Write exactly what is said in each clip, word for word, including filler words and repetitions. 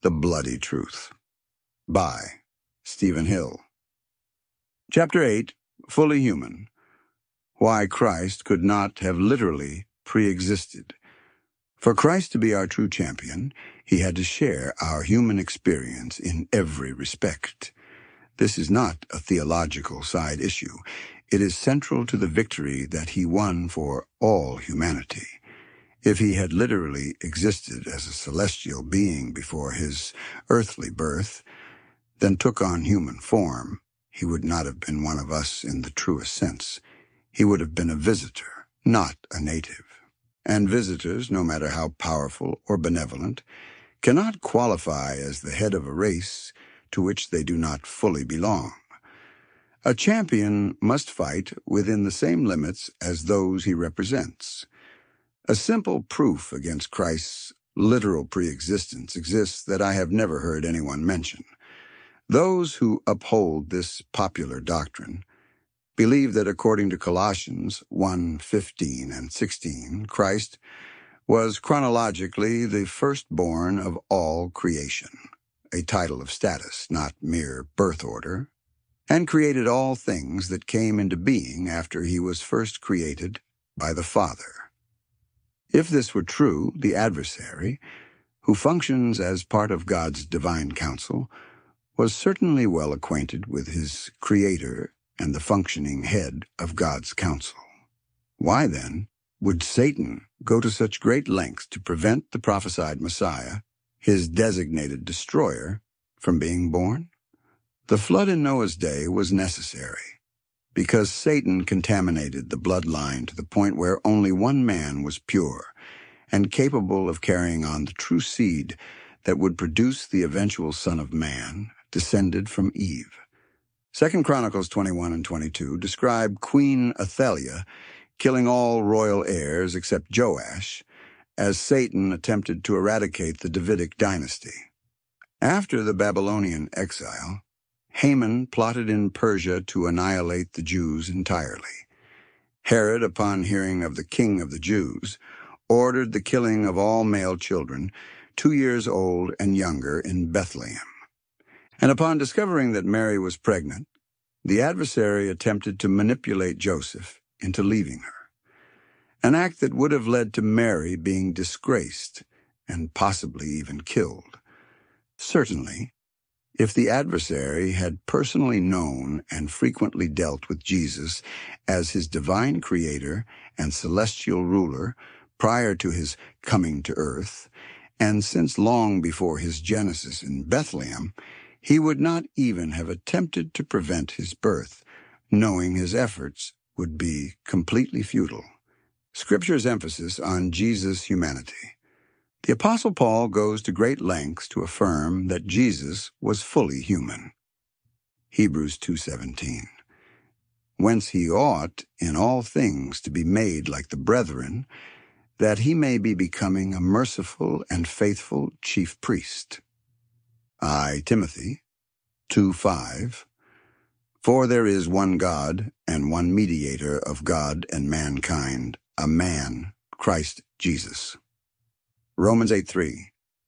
The Bloody Truth, by Stephen Hill. Chapter eight, Fully Human. Why Christ could not have literally pre-existed. For Christ to be our true champion, he had to share our human experience in every respect. This is not a theological side issue. It is central to the victory that he won for all humanity. If he had literally existed as a celestial being before his earthly birth, then took on human form, he would not have been one of us in the truest sense. He would have been a visitor, not a native. And visitors, no matter how powerful or benevolent, cannot qualify as the head of a race to which they do not fully belong. A champion must fight within the same limits as those he represents. A simple proof against Christ's literal pre-existence exists that I have never heard anyone mention. Those who uphold this popular doctrine believe that according to Colossians one fifteen and sixteen, Christ was chronologically the firstborn of all creation, a title of status, not mere birth order, and created all things that came into being after he was first created by the Father. If this were true, the adversary, who functions as part of God's divine counsel, was certainly well acquainted with his Creator and the functioning head of God's counsel. Why, then, would Satan go to such great lengths to prevent the prophesied Messiah, his designated destroyer, from being born? The flood in Noah's day was necessary, because Satan contaminated the bloodline to the point where only one man was pure and capable of carrying on the true seed that would produce the eventual Son of Man, descended from Eve. Second Chronicles twenty-one and twenty-two describe Queen Athaliah killing all royal heirs except Joash, as Satan attempted to eradicate the Davidic dynasty. After the Babylonian exile, Haman plotted in Persia to annihilate the Jews entirely. Herod, upon hearing of the king of the Jews, ordered the killing of all male children, two years old and younger, in Bethlehem. And upon discovering that Mary was pregnant, the adversary attempted to manipulate Joseph into leaving her, an act that would have led to Mary being disgraced and possibly even killed. Certainly, if the adversary had personally known and frequently dealt with Jesus as his divine creator and celestial ruler prior to his coming to earth, and since long before his genesis in Bethlehem, he would not even have attempted to prevent his birth, knowing his efforts would be completely futile. Scripture's emphasis on Jesus' humanity. The Apostle Paul goes to great lengths to affirm that Jesus was fully human. Hebrews two seventeen. Whence he ought in all things to be made like the brethren, that he may be becoming a merciful and faithful chief priest. I, Timothy, two five. For there is one God and one mediator of God and mankind, a man, Christ Jesus. Romans eight three.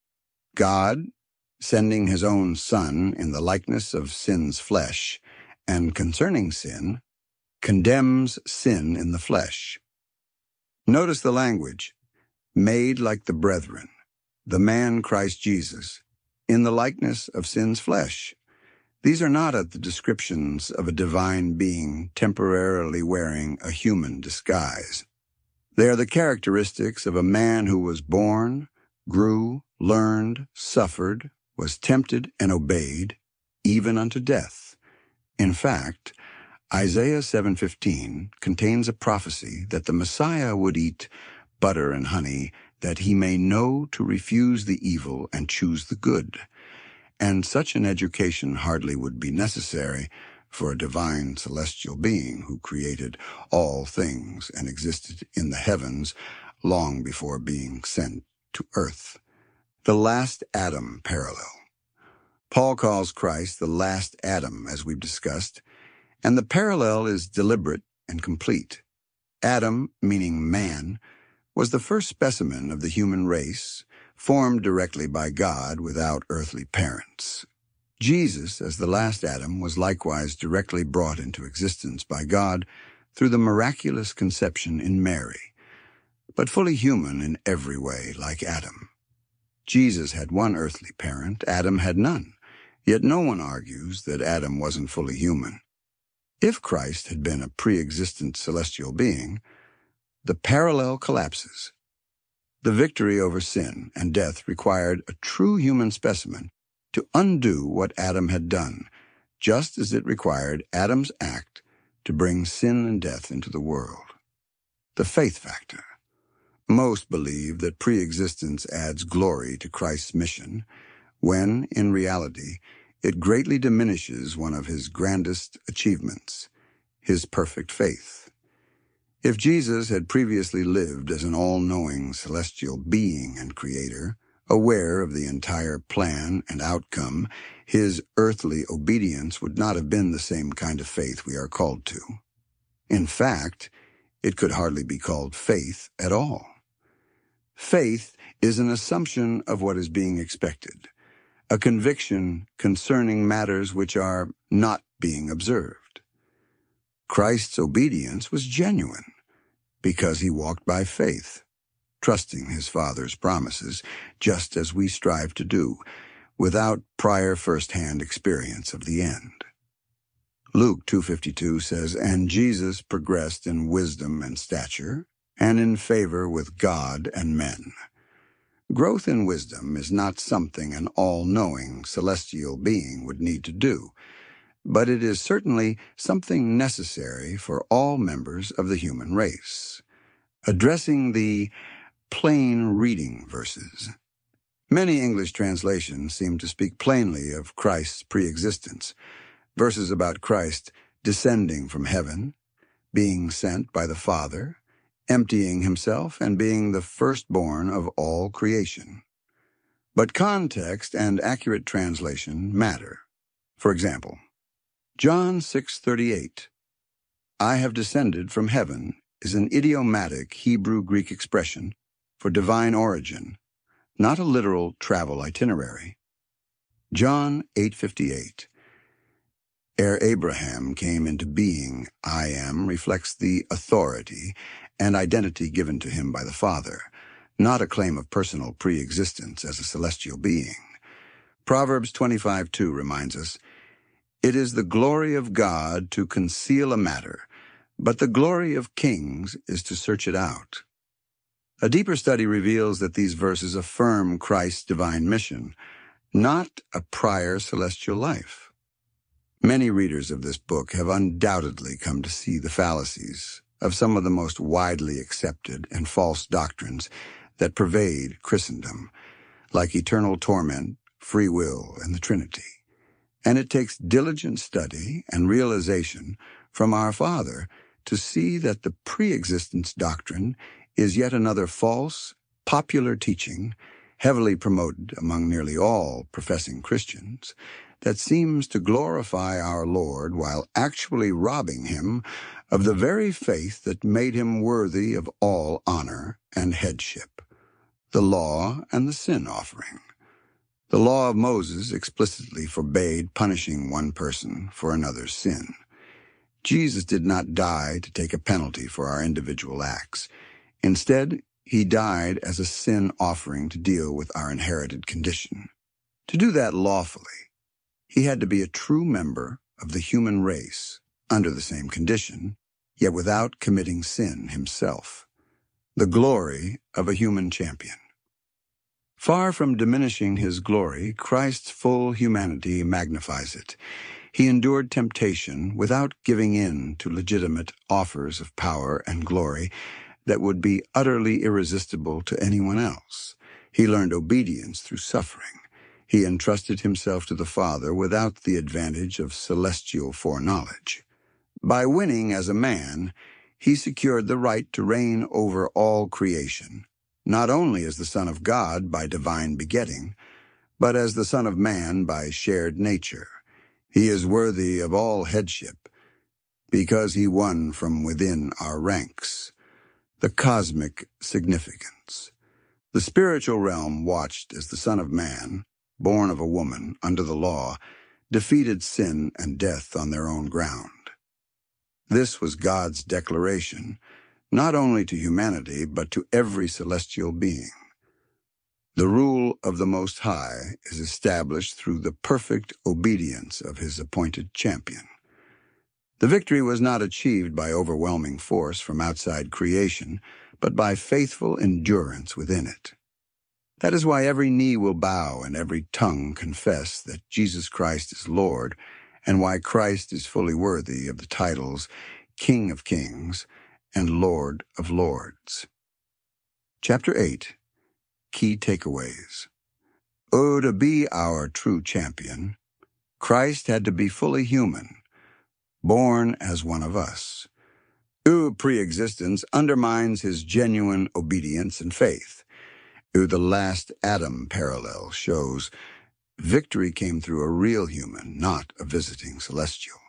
God, sending his own Son in the likeness of sin's flesh, and concerning sin, condemns sin in the flesh. Notice the language, made like the brethren, the man Christ Jesus, in the likeness of sin's flesh. These are not the descriptions of a divine being temporarily wearing a human disguise. They are the characteristics of a man who was born, grew, learned, suffered, was tempted and obeyed, even unto death. In fact, Isaiah seven fifteen contains a prophecy that the Messiah would eat butter and honey, that he may know to refuse the evil and choose the good. And such an education hardly would be necessary for a divine celestial being who created all things and existed in the heavens long before being sent to earth. The last Adam parallel. Paul calls Christ the last Adam, as we've discussed, and the parallel is deliberate and complete. Adam, meaning man, was the first specimen of the human race, formed directly by God without earthly parents. Jesus, as the last Adam, was likewise directly brought into existence by God through the miraculous conception in Mary, but fully human in every way, like Adam. Jesus had one earthly parent, Adam had none, yet no one argues that Adam wasn't fully human. If Christ had been a pre-existent celestial being, the parallel collapses. The victory over sin and death required a true human specimen to undo what Adam had done, just as it required Adam's act to bring sin and death into the world. The faith factor. Most believe that pre-existence adds glory to Christ's mission, when, in reality, it greatly diminishes one of his grandest achievements, his perfect faith. If Jesus had previously lived as an all-knowing celestial being and creator, aware of the entire plan and outcome, his earthly obedience would not have been the same kind of faith we are called to. In fact, it could hardly be called faith at all. Faith is an assumption of what is being expected, a conviction concerning matters which are not being observed. Christ's obedience was genuine because he walked by faith, trusting his Father's promises, just as we strive to do, without prior first-hand experience of the end. Luke two fifty-two says, "And Jesus progressed in wisdom and stature, and in favor with God and men." Growth in wisdom is not something an all-knowing celestial being would need to do, but it is certainly something necessary for all members of the human race. Addressing the plain reading verses. Many English translations seem to speak plainly of Christ's pre-existence. Verses about Christ descending from heaven, being sent by the Father, emptying himself, and being the firstborn of all creation. But context and accurate translation matter. For example, John six thirty-eight, "I have descended from heaven," is an idiomatic Hebrew-Greek expression for divine origin, not a literal travel itinerary. John eight fifty-eight, "Ere Abraham came into being, I am," reflects the authority and identity given to him by the Father, not a claim of personal pre-existence as a celestial being. Proverbs twenty-five two reminds us, "It is the glory of God to conceal a matter, but the glory of kings is to search it out." A deeper study reveals that these verses affirm Christ's divine mission, not a prior celestial life. Many readers of this book have undoubtedly come to see the fallacies of some of the most widely accepted and false doctrines that pervade Christendom, like eternal torment, free will, and the Trinity. And it takes diligent study and realization from our Father to see that the pre-existence doctrine is yet another false, popular teaching, heavily promoted among nearly all professing Christians, that seems to glorify our Lord while actually robbing him of the very faith that made him worthy of all honor and headship, the law and the sin offering. The law of Moses explicitly forbade punishing one person for another's sin. Jesus did not die to take a penalty for our individual acts. Instead, he died as a sin offering to deal with our inherited condition. To do that lawfully, he had to be a true member of the human race, under the same condition, yet without committing sin himself. The glory of a human champion. Far from diminishing his glory, Christ's full humanity magnifies it. He endured temptation without giving in to legitimate offers of power and glory that would be utterly irresistible to anyone else. He learned obedience through suffering. He entrusted himself to the Father without the advantage of celestial foreknowledge. By winning as a man, he secured the right to reign over all creation, not only as the Son of God by divine begetting, but as the Son of Man by shared nature. He is worthy of all headship because he won from within our ranks. The cosmic significance. The spiritual realm watched as the Son of Man, born of a woman under the law, defeated sin and death on their own ground. This was God's declaration, not only to humanity, but to every celestial being. The rule of the Most High is established through the perfect obedience of his appointed champion. The victory was not achieved by overwhelming force from outside creation, but by faithful endurance within it. That is why every knee will bow and every tongue confess that Jesus Christ is Lord, and why Christ is fully worthy of the titles King of Kings and Lord of Lords. Chapter eight. Key Takeaways. Oh, to be our true champion, Christ had to be fully human, born as one of us. Ooh, pre-existence undermines his genuine obedience and faith. Ooh, the last Adam parallel shows victory came through a real human, not a visiting celestial.